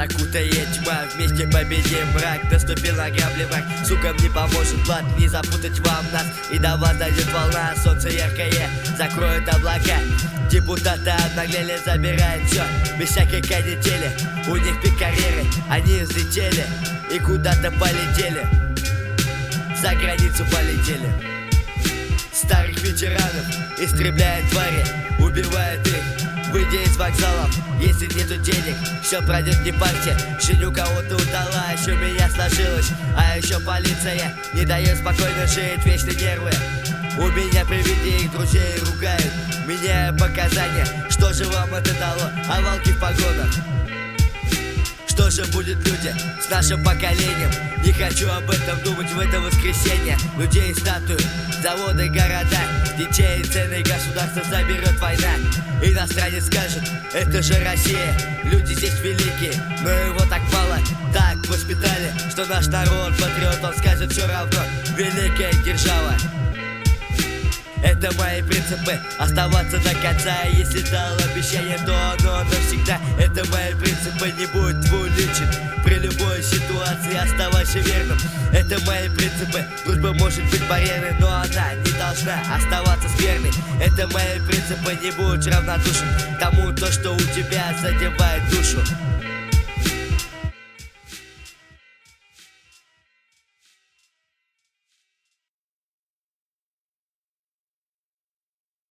Окутает тьма, вместе победим мрак. Наступил на грабли враг, сукам не поможет плат. Не запутать вам нас, и до вас дойдет волна. Солнце яркое закроет облака. Депутаты обнаглели, забирают все без всякой канители. У них пик карьеры, они взлетели и куда-то полетели. За границу полетели. Старых ветеранов истребляют твари, убивают их, выйдя из вокзалов. Если нету денег, все пройдет не партия. Жизнь у кого-то удала, еще у меня сложилось. А еще полиция не дает спокойно жить, вечные нервы. У меня при виде их друзей ругают, меняя показания. Что же вам это дало? А волки в погонах? Что же будет, люди, с нашим поколением? Не хочу об этом думать в это воскресенье. Людей, статуи, заводы, города, детей, цены государства заберет война. Иностранец скажет, это же Россия, люди здесь великие, но его так мало. Так воспитали, что наш народ патриот. Он скажет, все равно великая держава. Это мои принципы, оставаться до конца. Если дал обещание, то оно навсегда. Это мои принципы, не будь двуличен. При любой ситуации оставайся верным. Это мои принципы, дружба может быть барьерной, но она не должна оставаться скверной. Это мои принципы, не будь равнодушен тому, то, что у тебя задевает душу.